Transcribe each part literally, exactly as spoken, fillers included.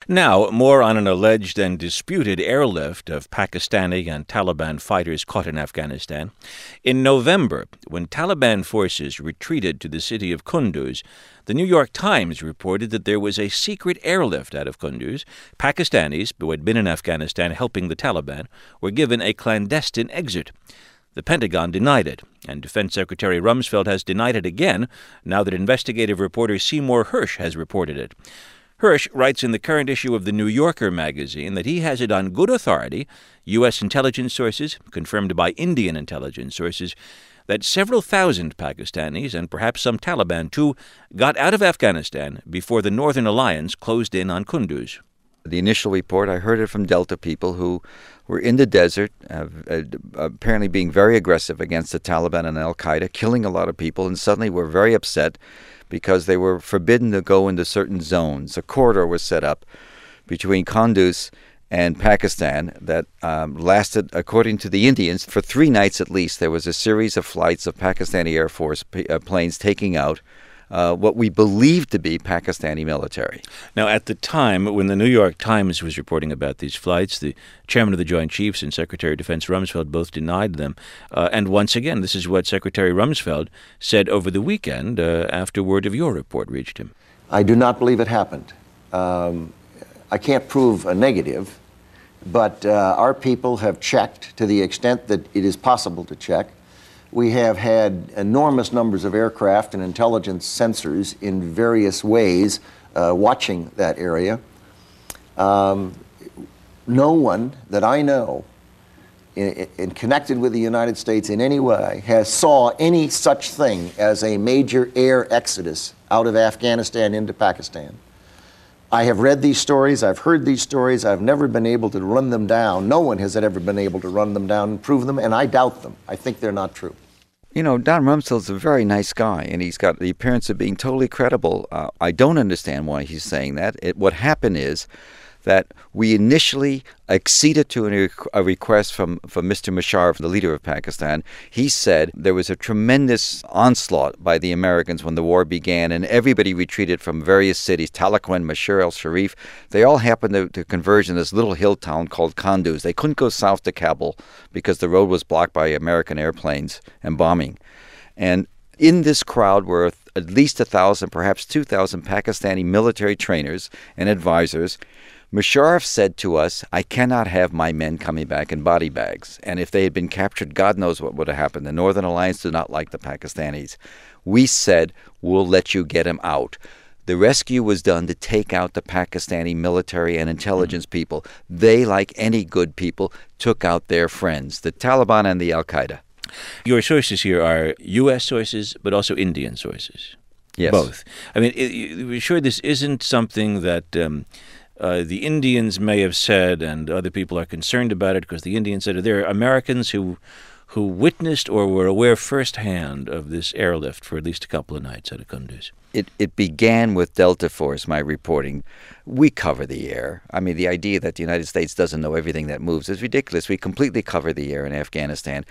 Now, more on an alleged and disputed airlift of Pakistani and Taliban fighters caught in Afghanistan. In November, when Taliban forces retreated to the city of Kunduz, the New York Times reported that there was a secret airlift out of Kunduz. Pakistanis, who had been in Afghanistan helping the Taliban, were given a clandestine exit. The Pentagon denied it, and Defense Secretary Rumsfeld has denied it again now that investigative reporter Seymour Hersh has reported it. Hersh writes in the current issue of The New Yorker magazine that he has it on good authority, U S intelligence sources, confirmed by Indian intelligence sources, that several thousand Pakistanis, and perhaps some Taliban too, got out of Afghanistan before the Northern Alliance closed in on Kunduz. The initial report, I heard it from Delta people who were in the desert, uh, uh, apparently being very aggressive against the Taliban and al-Qaeda, killing a lot of people, and suddenly were very upset because they were forbidden to go into certain zones. A corridor was set up between Kunduz and Pakistan that um, lasted, according to the Indians, for three nights at least. There was a series of flights of Pakistani Air Force p- uh, planes taking out Uh, what we believe to be Pakistani military. Now, at the time when the New York Times was reporting about these flights, the chairman of the Joint Chiefs and Secretary of Defense Rumsfeld both denied them. Uh, and once again, this is what Secretary Rumsfeld said over the weekend uh, after word of your report reached him. I do not believe it happened. Um, I can't prove a negative, but uh, our people have checked to the extent that it is possible to check. We have had enormous numbers of aircraft and intelligence sensors in various ways uh, watching that area. Um, no one that I know in, in connected with the United States in any way has saw any such thing as a major air exodus out of Afghanistan into Pakistan. I have read these stories, I've heard these stories, I've never been able to run them down. No one has ever been able to run them down and prove them, and I doubt them. I think they're not true. You know, Don Rumsfeld's a very nice guy, and he's got the appearance of being totally credible. Uh, I don't understand why he's saying that. It, what happened is that we initially acceded to a, a request from, from Mister Musharraf, the leader of Pakistan. He said there was a tremendous onslaught by the Americans when the war began, and everybody retreated from various cities, Taloqan, Mashur al-Sharif. They all happened to, to converge in this little hill town called Kunduz. They couldn't go south to Kabul because the road was blocked by American airplanes and bombing. And in this crowd were at least one thousand, perhaps two thousand Pakistani military trainers and advisors. Musharraf said to us, I cannot have my men coming back in body bags. And if they had been captured, God knows what would have happened. The Northern Alliance do not like the Pakistanis. We said, we'll let you get them out. The rescue was done to take out the Pakistani military and intelligence people. They, like any good people, took out their friends, the Taliban and the al-Qaeda. Your sources here are U S sources, but also Indian sources. Yes. Both. I mean, we're sure this isn't something that um, uh, the Indians may have said and other people are concerned about it because the Indians said there are Americans who who witnessed or were aware firsthand of this airlift for at least a couple of nights out of Kunduz. It, it began with Delta Force, my reporting. We cover the air. I mean, the idea that the United States doesn't know everything that moves is ridiculous. We completely cover the air in Afghanistan.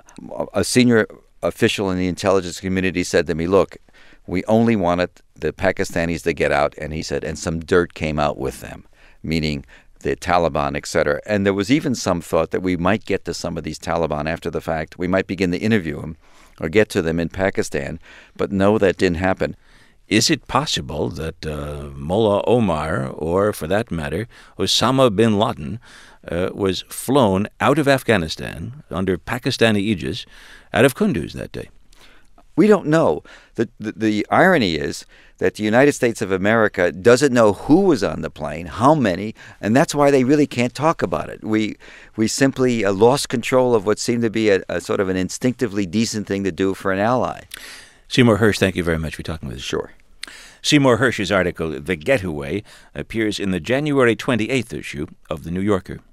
A senior official in the intelligence community said to me, look, we only wanted the Pakistanis to get out, and he said, and some dirt came out with them, meaning the Taliban, et cetera. And there was even some thought that we might get to some of these Taliban after the fact. We might begin to interview them or get to them in Pakistan, but no, that didn't happen. Is it possible that uh, Mullah Omar, or for that matter, Osama bin Laden, uh, was flown out of Afghanistan under Pakistani aegis out of Kunduz that day? We don't know. The, the the irony is that the United States of America doesn't know who was on the plane, how many, and that's why they really can't talk about it. We we simply uh, lost control of what seemed to be a, a sort of an instinctively decent thing to do for an ally. Seymour Hersh, thank you very much for talking with us. Sure. Seymour Hersh's article, The Getaway, appears in the January twenty-eighth issue of The New Yorker.